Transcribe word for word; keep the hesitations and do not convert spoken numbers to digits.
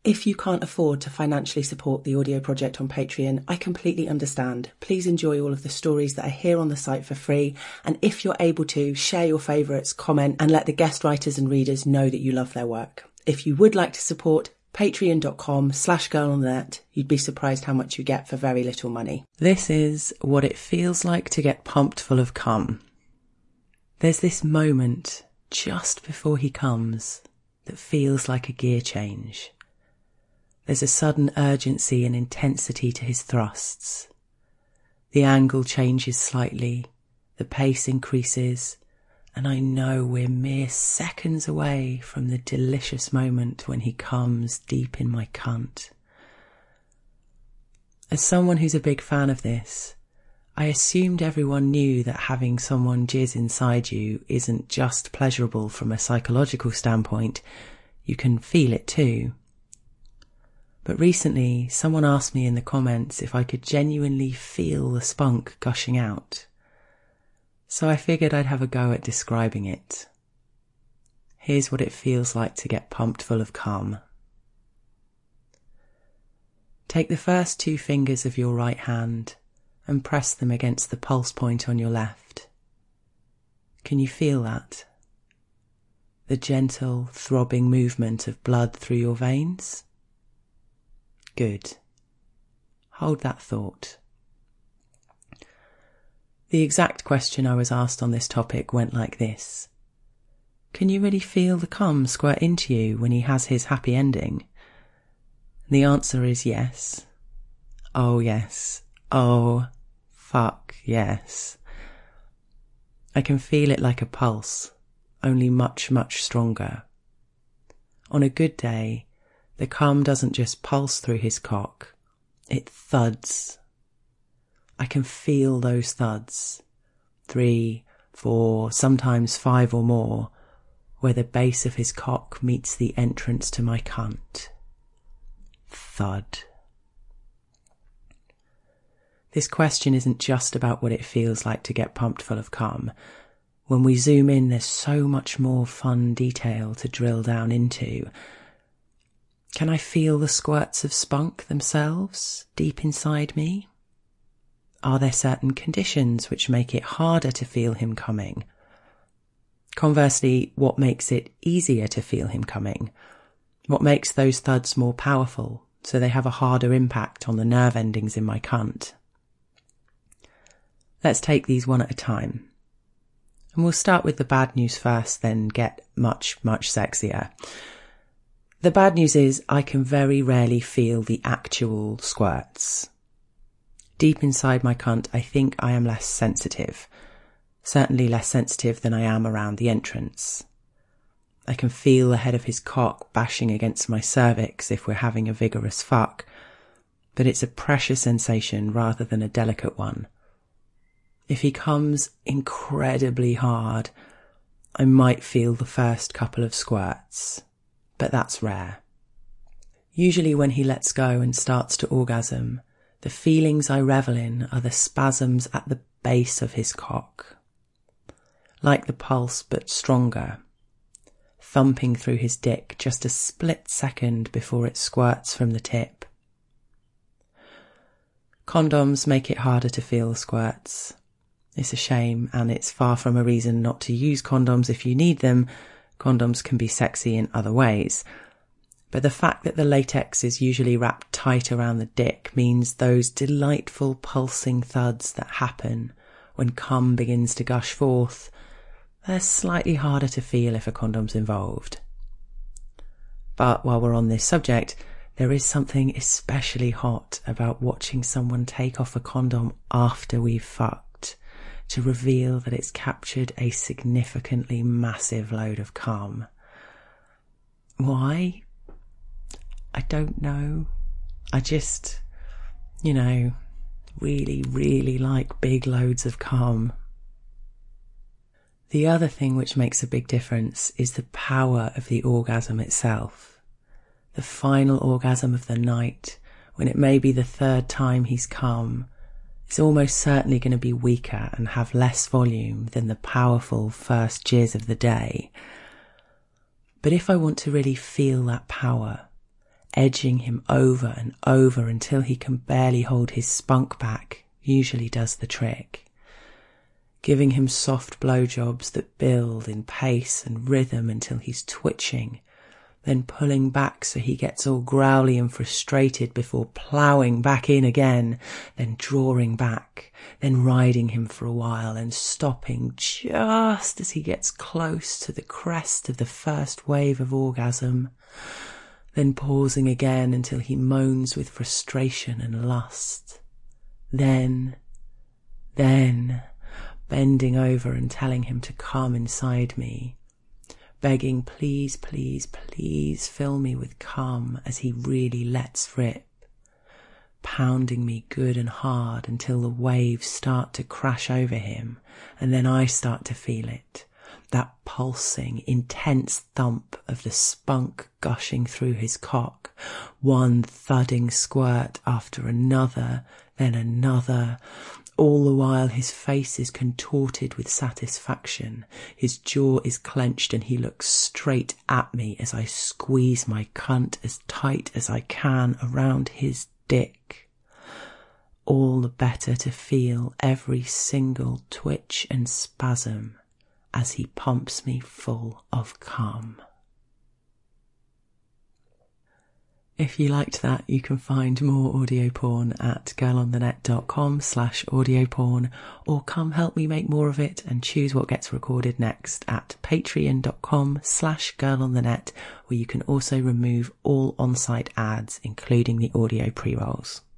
If you can't afford to financially support the audio project on Patreon, I completely understand. Please enjoy all of the stories that are here on the site for free. And if you're able to, share your favourites, comment, and let the guest writers and readers know that you love their work. If you would like to support, patreon.com slash girl on the net. You'd be surprised how much you get for very little money. This is what it feels like to get pumped full of cum. There's this moment just before he comes that feels like a gear change. There's a sudden urgency and intensity to his thrusts. The angle changes slightly, the pace increases, and I know we're mere seconds away from the delicious moment when he comes deep in my cunt. As someone who's a big fan of this, I assumed everyone knew that having someone jizz inside you isn't just pleasurable from a psychological standpoint, you can feel it too. But recently, someone asked me in the comments if I could genuinely feel the spunk gushing out. So I figured I'd have a go at describing it. Here's what it feels like to get pumped full of cum. Take the first two fingers of your right hand and press them against the pulse point on your left. Can you feel that? The gentle, throbbing movement of blood through your veins? Good. Hold that thought. The exact question I was asked on this topic went like this. Can you really feel the cum squirt into you when he has his happy ending? The answer is yes. Oh yes. Oh, fuck yes. I can feel it like a pulse, only much, much stronger. On a good day, the cum doesn't just pulse through his cock, it thuds. I can feel those thuds, three, four, sometimes five or more, where the base of his cock meets the entrance to my cunt. Thud. This question isn't just about what it feels like to get pumped full of cum. When we zoom in, there's so much more fun detail to drill down into. Can I feel the squirts of spunk themselves deep inside me? Are there certain conditions which make it harder to feel him coming? Conversely, what makes it easier to feel him coming? What makes those thuds more powerful, so they have a harder impact on the nerve endings in my cunt? Let's take these one at a time. And we'll start with the bad news first, then get much, much sexier. The bad news is I can very rarely feel the actual squirts. Deep inside my cunt, I think I am less sensitive. Certainly less sensitive than I am around the entrance. I can feel the head of his cock bashing against my cervix if we're having a vigorous fuck, but it's a pressure sensation rather than a delicate one. If he comes incredibly hard, I might feel the first couple of squirts. But that's rare. Usually when he lets go and starts to orgasm, the feelings I revel in are the spasms at the base of his cock. Like the pulse, but stronger, thumping through his dick just a split second before it squirts from the tip. Condoms make it harder to feel the squirts. It's a shame, and it's far from a reason not to use condoms if you need them. Condoms can be sexy in other ways. But the fact that the latex is usually wrapped tight around the dick means those delightful pulsing thuds that happen when cum begins to gush forth, they're slightly harder to feel if a condom's involved. But while we're on this subject, there is something especially hot about watching someone take off a condom after we've fucked, to reveal that it's captured a significantly massive load of cum. Why? I don't know. I just, you know, really, really like big loads of cum. The other thing which makes a big difference is the power of the orgasm itself. The final orgasm of the night, when it may be the third time he's come, is almost certainly going to be weaker and have less volume than the powerful first jizz of the day. But if I want to really feel that power, edging him over and over until he can barely hold his spunk back usually does the trick. Giving him soft blowjobs that build in pace and rhythm until he's twitching, then pulling back so he gets all growly and frustrated before ploughing back in again, then drawing back, then riding him for a while and stopping just as he gets close to the crest of the first wave of orgasm, then pausing again until he moans with frustration and lust. Then, then, bending over and telling him to come inside me, begging, please, please, please fill me with cum as he really lets rip, pounding me good and hard until the waves start to crash over him, and then I start to feel it, that pulsing, intense thump of the spunk gushing through his cock, one thudding squirt after another, then another, all the while his face is contorted with satisfaction, his jaw is clenched and he looks straight at me as I squeeze my cunt as tight as I can around his dick. All the better to feel every single twitch and spasm as he pumps me full of cum. If you liked that, you can find more audio porn at girlonthenet.com slash audio porn, or come help me make more of it and choose what gets recorded next at patreon.com slash girlonthenet, where you can also remove all on-site ads, including the audio pre-rolls.